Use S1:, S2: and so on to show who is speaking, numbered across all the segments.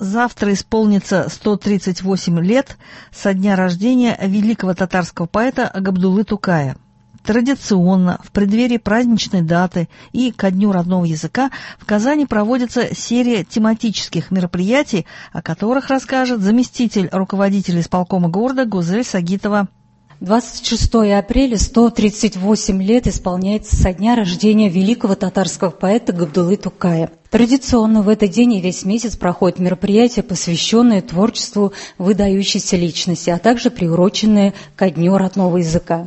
S1: Завтра исполнится 138 лет со дня рождения великого татарского поэта Габдуллы Тукая. Традиционно, в преддверии праздничной даты и ко Дню родного языка в Казани проводится серия тематических мероприятий, о которых расскажет заместитель руководителя исполкома города Гузель Сагитова.
S2: 26 апреля 138 лет исполняется со дня рождения великого татарского поэта Габдуллы Тукая. Традиционно в этот день и весь месяц проходят мероприятия, посвященные творчеству выдающейся личности, а также приуроченные ко Дню родного языка.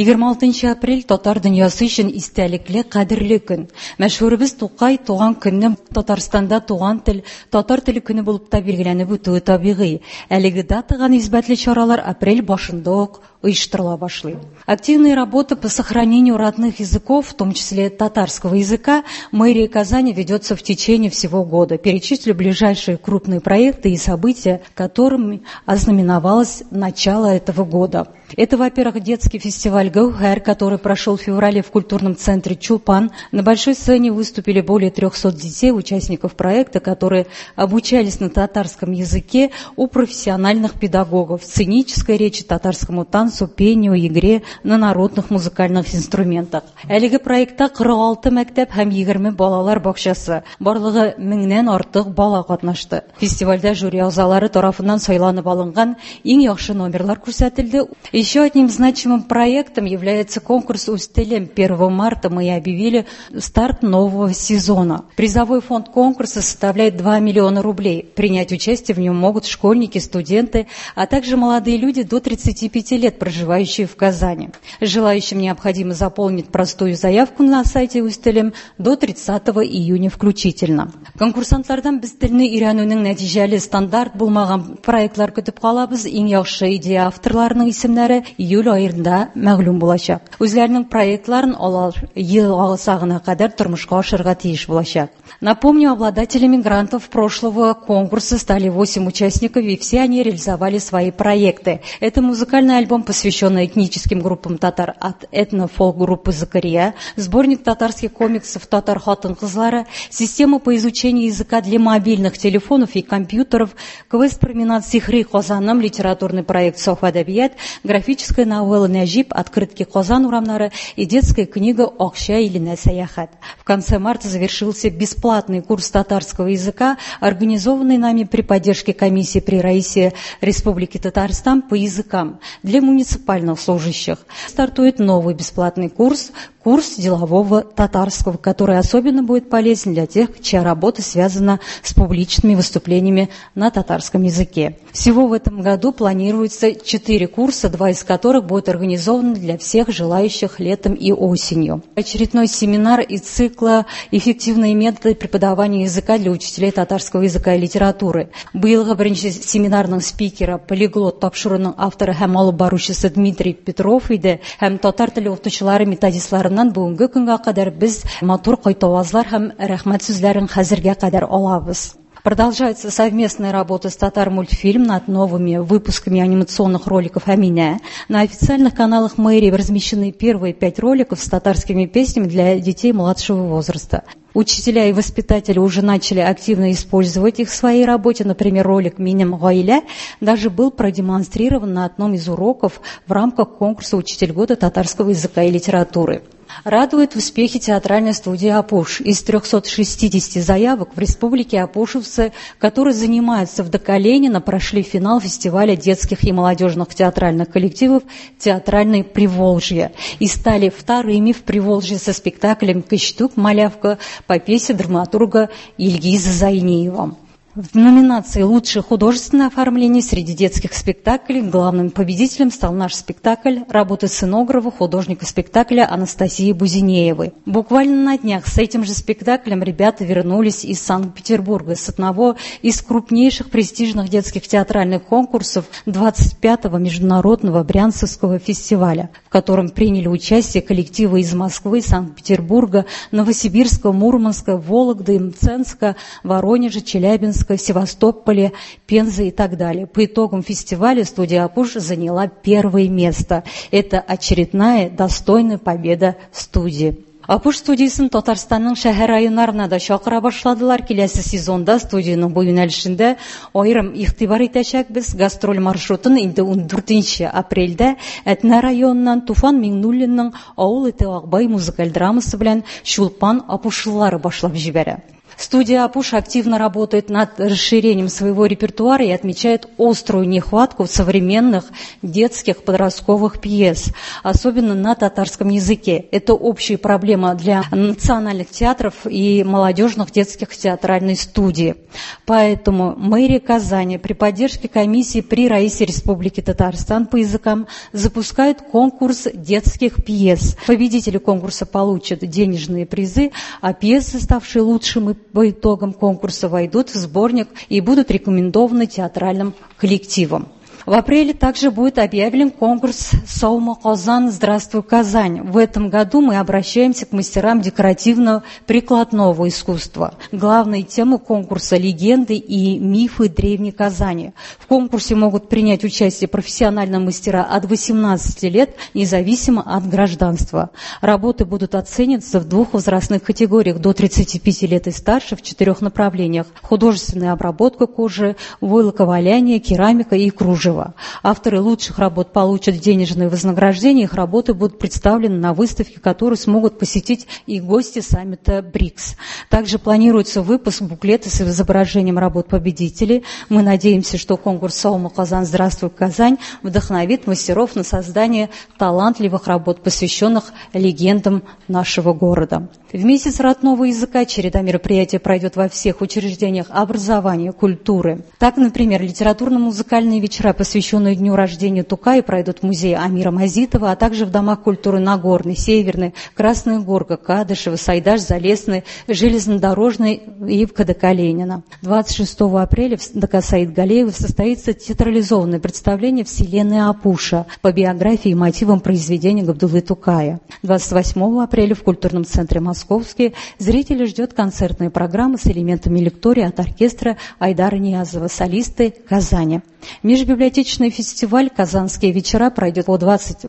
S2: 26 апрель татар дөньясы өчен истәлекле, кадерле көн. Мәшһүребез Тукай туган көнне Татарстанда туган тел, татар теле көне булып та билгеләнеп үтүе табигый. Әлеге датага нисбәтле чаралар апрель башында ук оештырыла башлый. Активная работа по сохранению родных языков, в том числе татарского языка, мэрия Казани ведется в течение всего года. Перечислю ближайшие крупные проекты и события, которыми ознаменовалось начало этого года. Это, во-первых, детский фестиваль «Гаухар», который прошел в феврале в культурном центре «Чулпан». На большой сцене выступили более 300 детей, участников проекта, которые обучались на татарском языке у профессиональных педагогов, сценической речи, татарскому танцу, пению, игре на народных музыкальных инструментах. Әлеге проектта 46 мәктәп һәм 20 балалар бакчасы, барлыгы 1000-нән артык бала катнашты. Фестивальдә жюри әгъзалары тарафыннан сайланып алынган иң яхшы номерлар күрсәтелде. Еще одним значимым проектом является конкурс «Уз телем». 1 марта мы объявили старт нового сезона. Призовой фонд конкурса составляет 2 миллиона рублей. Принять участие в нем могут школьники, студенты, а также молодые люди до 35 лет, проживающие в Казани. Желающим необходимо заполнить простую заявку на сайте «Уз телем» до 30 июня включительно. Конкурсантлардан без телне өйрәнүнең нәтиҗәле стандарт булмаган проектлар көтеп калабыз. Иң яхшы идея авторларының исемнәре июль айында мәгълүм булачак. Үзләренең проектларын алар ел агысагына кадәр тормышка ашырга тиеш булачак. Напомню, обладателями грантов прошлого конкурса стали 8 участников, и все они реализовали свои проекты. Это музыкальный альбом, посвященный этническим группам татар от этно-фолк-группы «Закария», сборник татарских комиксов «Татар хатын кызлары», система по изучению языка для мобильных телефонов и компьютеров, квест «Променад Сихри Казаным», литературный проект «Соф Адабият», графическая новелла «Нәҗип», открытки Казан урамнары и детская книга «Акча или саяхат». В конце марта завершился бесплатный курс татарского языка, организованный нами при поддержке комиссии при Раисе Республики Татарстан по языкам для муниципальных служащих. Стартует новый бесплатный курс делового татарского, который особенно будет полезен для тех, чья работа связана с публичными выступлениями на татарском языке. Всего в этом году планируется 4 курса, 2 из которых будут организованы для всех желающих летом и осенью. Очередной семинар из цикла «Эффективные методы преподавания языка для учителей татарского языка и литературы». Быелгы беренче семинарның спикеры, полиглот тапшыруның авторы һәм алып баручысы Дмитрий Петров иде, һәм татар теле укытучылары методистларыннан бүгенге көнгә кадәр без матур кайтавазлар һәм рәхмәт сүзләрен хәзергә кадәр алабыз. Продолжается совместная работа с Татар-мультфильм над новыми выпусками анимационных роликов «Аминя». На официальных каналах мэрии размещены первые 5 роликов с татарскими песнями для детей младшего возраста. Учителя и воспитатели уже начали активно использовать их в своей работе. Например, ролик «Минем Гайля» даже был продемонстрирован на одном из уроков в рамках конкурса «Учитель года татарского языка и литературы». Радует успехи театральной студии «Апуш». Из 360 заявок в республике апушевцы, которые занимаются в Доколенина, прошли финал фестиваля детских и молодежных театральных коллективов «Театральное Приволжье» и стали вторыми в Приволжье со спектаклем «Кыштук. Малявка» по пьесе драматурга Ильгиза Зайниева. В номинации «Лучшее художественное оформление» среди детских спектаклей главным победителем стал наш спектакль работы сценографа, художника спектакля Анастасии Бузинеевой. Буквально на днях с этим же спектаклем ребята вернулись из Санкт-Петербурга с одного из крупнейших престижных детских театральных конкурсов 25-го международного Брянцевского фестиваля, в котором приняли участие коллективы из Москвы, Санкт-Петербурга, Новосибирска, Мурманска, Вологды, Мценска, Воронежа, Челябинска, Севастополе, Пензы и так далее. По итогам фестиваля студия «Апуш» заняла 1-е место. Это очередная достойная победа студии. Апуш студиясын Татарстанның шәһәр районнарына да чакыра башладылар. Киләсе сезонда студияның бу юнәлешендә аерым игътибар итәчәкбез. Гастроль маршрутын инде 14 апрельдә Әтнә районыннан Туфан Миңнуллинның Авыл ите Акбай музыкаль драмасы белән Чулпан Апушлылары башлап җибәрә. Студия «Апуш» активно работает над расширением своего репертуара и отмечает острую нехватку современных детских подростковых пьес, особенно на татарском языке. Это общая проблема для национальных театров и молодежных детских театральной студий. Поэтому мэрия Казани при поддержке комиссии при Раисе Республики Татарстан по языкам запускает конкурс детских пьес. Победители конкурса получат денежные призы, а пьесы, ставшие лучшими по итогам конкурса, войдут в сборник и будут рекомендованы театральным коллективам. В апреле также будет объявлен конкурс «Саума Казан. Здравствуй, Казань». В этом году мы обращаемся к мастерам декоративного прикладного искусства. Главной темой конкурса – легенды и мифы древней Казани. В конкурсе могут принять участие профессиональные мастера от 18 лет, независимо от гражданства. Работы будут оцениваться в 2 возрастных категориях – до 35 лет и старше, в 4 направлениях – художественная обработка кожи, войлоковаляние, керамика и кружево. Авторы лучших работ получат денежные вознаграждения, их работы будут представлены на выставке, которую смогут посетить и гости саммита БРИКС. Также планируется выпуск буклета с изображением работ победителей. Мы надеемся, что конкурс «Саума Казан. Здравствуй, Казань» вдохновит мастеров на создание талантливых работ, посвященных легендам нашего города. В месяц родного языка череда мероприятий пройдет во всех учреждениях образования, культуры. Так, например, литературно-музыкальные вечера, посвященные дню рождения Тукая, пройдут в музее Амира Мазитова, а также в домах культуры Нагорный, Северный, Красная Горка, Кадышева, Сайдаш, Залесный, Железнодорожный и в КДК Ленина. 26 апреля в ДК Саид Галеева состоится театрализованное представление «Вселенная Апуша» по биографии и мотивам произведения Габдуллы Тукая. 28 апреля в культурном центре Московский зрителей ждет концертная программа с элементами лектория от оркестра Айдара Ниязова, солисты Казани. Межбиблиотечный фестиваль «Казанские вечера» пройдет по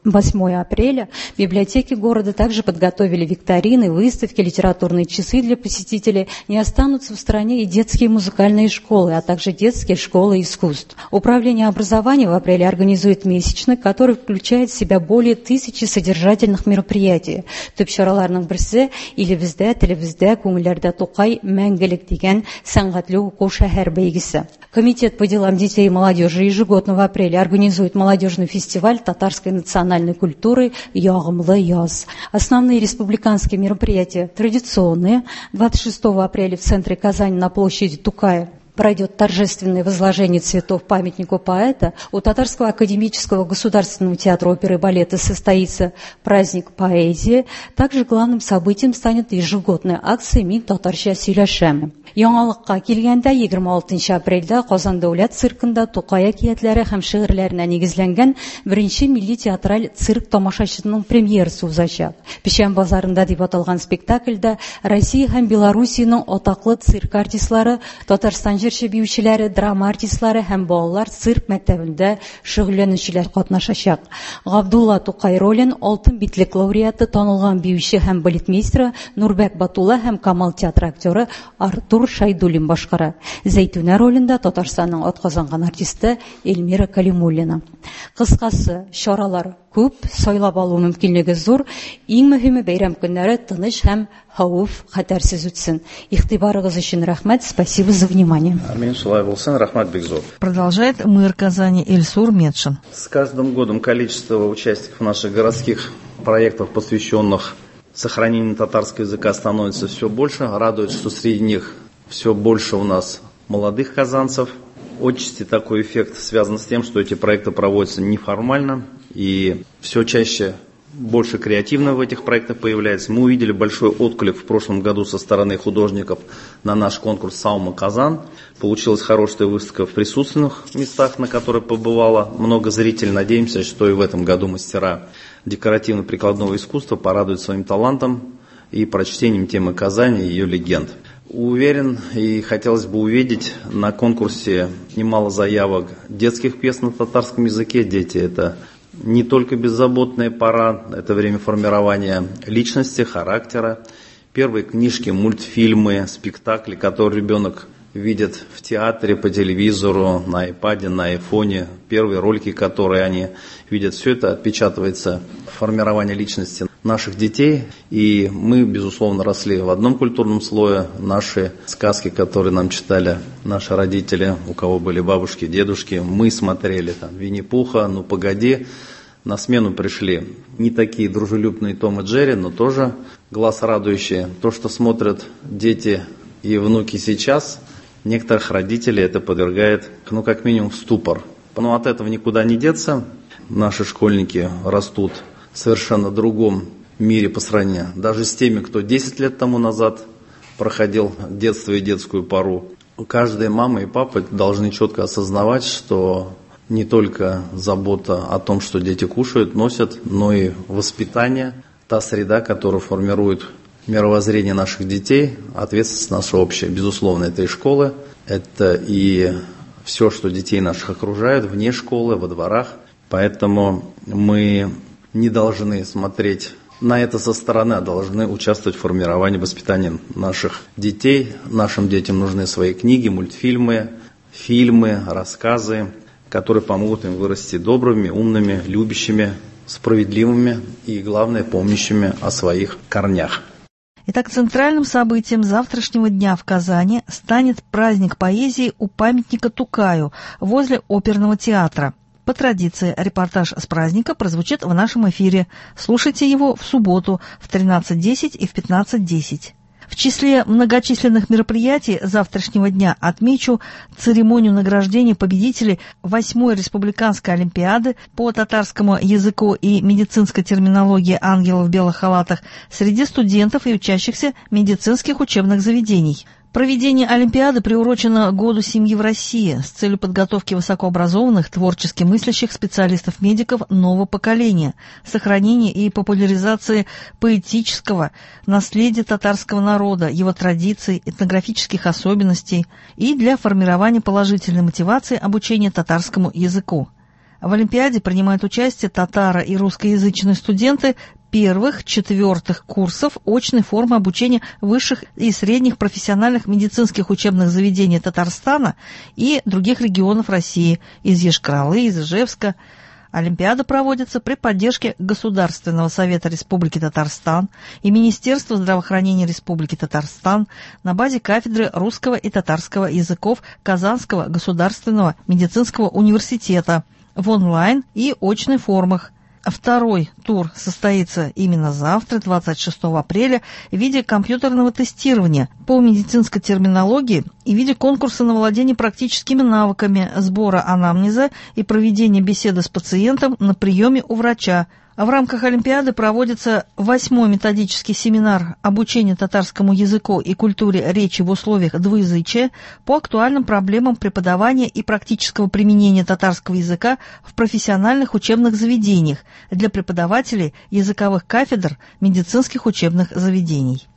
S2: 28 апреля. Библиотеки города также подготовили викторины, выставки, литературные часы для посетителей. Не останутся в стороне и детские музыкальные школы, а также детские школы искусств. Управление образования в апреле организует месячник, который включает в себя более 1000 содержательных мероприятий. Төпшараларның берсе илебездә, телебездә, күңелләрдә Тукай мәңгелек дигән сәнгатьле уку шәһәр бәйгесе. Комитет по делам детей и молодежи ежегодно в апреле организует молодежный фестиваль татарской национальной культуры «Ягымлы яз». Основные республиканские мероприятия традиционные. 26 апреля в центре Казани на площади Тукая пройдет торжественное возложение цветов памятнику поэта. У Татарского академического государственного театра оперы и балета состоится праздник поэзии. Также главным событием станет ежегодная акция «Мин татарча сөйләшәм». Яңалыкка килгәндә 26 апрельдә Казан дәүләт циркында Тукай әкиятләре һәм шигырьләренә нигезләнгән 1-нче милли театраль цирк тамашачысының премьерасы узачак. Печән базарында дип аталган спектакльдә Россия һәм Белоруссиянең атаклы цирк артистлары, Татарстан җырчы биючеләре, драма артистлары һәм балалар цирк мәктәбендә шөгыльләнүчеләр катнашачак. Габдулла Тукай ролен алтын битлек лауреаты, танылган биюче һәм балетмейстер Нурбәк Батулла һәм Камал театры актеры Артур Шайдуллин башкара. Зәйтүнә ролендә Татарстанның атказанган артисты Эльмира Калимуллина. Кыскасы, чаралар күп, сайлап алу мөмкинлеге зур. Иң мөһиме бәйрәм көннәре тыныч һәм хәвеф хәтәрсез үтсен. Игътибарыгыз өчен рәхмәт. Спасибо за внимание.
S3: Амин, шулай булсын, рахмат Бекзов.
S1: Продолжает мэр Казани Эльсур Медшин.
S3: С каждым годом количество участников наших городских проектов, посвященных сохранению татарского языка, становится все больше. Радует, что среди них все больше у нас молодых казанцев. Отчасти такой эффект связан с тем, что эти проекты проводятся неформально, и все чаще больше креативно в этих проектах появляется. Мы увидели большой отклик в прошлом году со стороны художников на наш конкурс «Саума Казан». Получилась хорошая выставка в присутственных местах, на которой побывало много зрителей. Надеемся, что и в этом году мастера декоративно-прикладного искусства порадуют своим талантом и прочтением темы Казани и ее легенд. Уверен и хотелось бы увидеть на конкурсе немало заявок детских пьес на татарском языке. Дети – это не только беззаботная пора, это время формирования личности, характера. Первые книжки, мультфильмы, спектакли, которые ребенок видит в театре, по телевизору, на iPad, на айфоне, первые ролики, которые они видят, все это отпечатывается в формировании личности наших детей. И мы, безусловно, росли в одном культурном слое. Наши сказки, которые нам читали наши родители, у кого были бабушки, дедушки, мы смотрели там Винни-Пуха, «Ну погоди». На смену пришли не такие дружелюбные Том и Джерри, но тоже глаз радующие. То, что смотрят дети и внуки сейчас, некоторых родителей это подвергает, как минимум, в ступор. Но от этого никуда не деться. Наши школьники растут в совершенно другом мире по сравнению даже с теми, кто 10 лет тому назад проходил детство и детскую пору. Каждая мама и папа должны четко осознавать, что не только забота о том, что дети кушают, носят, но и воспитание, та среда, которая формирует мировоззрение наших детей, ответственность наша общая. Безусловно, это и школы, это и все, что детей наших окружает, вне школы, во дворах. Поэтому мы не должны смотреть на это со стороны, а должны участвовать в формировании воспитания наших детей. Нашим детям нужны свои книги, мультфильмы, фильмы, рассказы, которые помогут им вырасти добрыми, умными, любящими, справедливыми и, главное, помнящими о своих корнях.
S1: Итак, центральным событием завтрашнего дня в Казани станет праздник поэзии у памятника Тукаю возле оперного театра. По традиции, репортаж с праздника прозвучит в нашем эфире. Слушайте его в субботу в 13:10 и в 15:10. В числе многочисленных мероприятий завтрашнего дня отмечу церемонию награждения победителей 8-й республиканской олимпиады по татарскому языку и медицинской терминологии ангелов в белых халатах среди студентов и учащихся медицинских учебных заведений. Проведение Олимпиады приурочено Году семьи в России с целью подготовки высокообразованных, творчески мыслящих специалистов-медиков нового поколения, сохранения и популяризации поэтического наследия татарского народа, его традиций, этнографических особенностей и для формирования положительной мотивации обучения татарскому языку. В Олимпиаде принимают участие татаро- и русскоязычные студенты первых-четвертых курсов очной формы обучения высших и средних профессиональных медицинских учебных заведений Татарстана и других регионов России, из Йошкар-Олы, из Ижевска. Олимпиада проводится при поддержке Государственного совета Республики Татарстан и Министерства здравоохранения Республики Татарстан на базе кафедры русского и татарского языков Казанского государственного медицинского университета в онлайн и очной формах. Второй тур состоится именно завтра, 26 апреля, в виде компьютерного тестирования по медицинской терминологии и в виде конкурса на владение практическими навыками сбора анамнеза и проведения беседы с пациентом на приеме у врача. В рамках Олимпиады проводится 8-й методический семинар обучения татарскому языку и культуре речи в условиях двуязычия по актуальным проблемам преподавания и практического применения татарского языка в профессиональных учебных заведениях для преподавателей языковых кафедр медицинских учебных заведений.